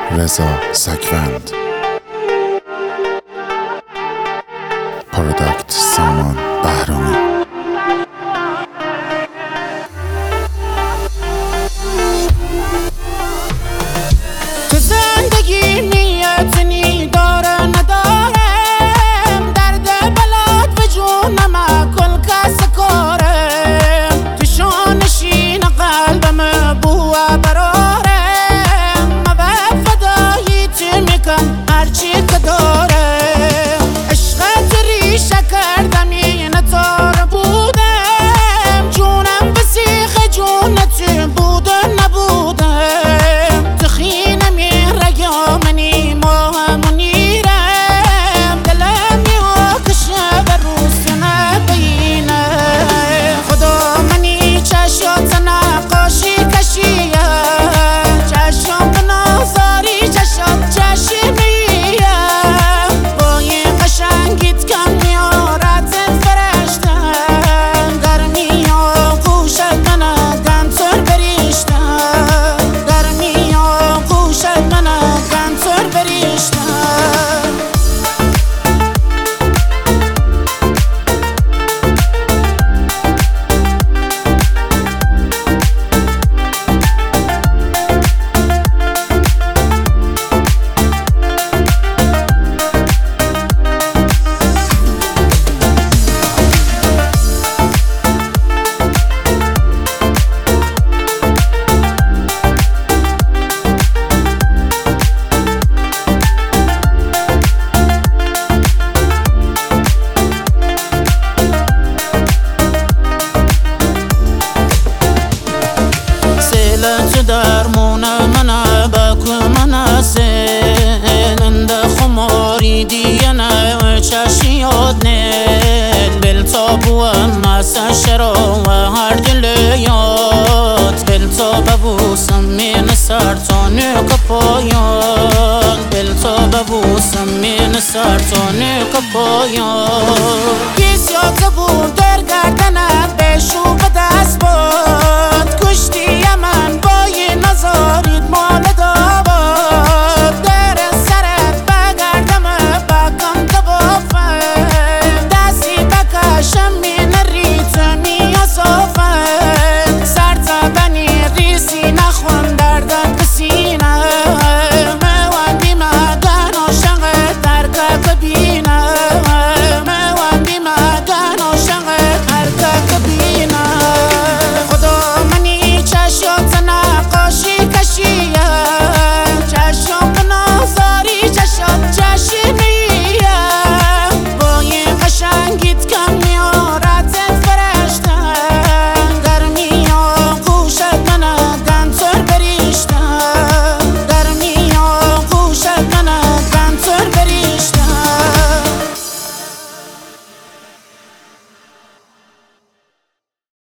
رضا سکوند، پروداکت سامان بهرامی. تو زندگی نیتنی داره نداره، درد بلد به جونم کل کس کاره، تو شانشین قلبم بوه براره، من فدایی تو میکن هرچی که داره، عشقت ریشه کردم این تار بودم، جونم به سیخ جونت بود نبودم، تخینم این رگامنی ماهم نیرم، دلم یاکشه به روز نبینه، خدا منی چشات نقاشی کشیه، چشم به نازاری چشات چشمیه، با این قشنگیت کم میارت فرشتن، گرمی ها گوشت منه گنتر بریشتن، گرمی ها گوشت منه گنتر بریشتن. تو درمون منه بکو منه سیلند خماری دیگه نه چشی یاد نیل بل تابو مسا شرا و هر دل یاد بل تابو من سرطانه کپایان بل تابو من سرطانه کپایان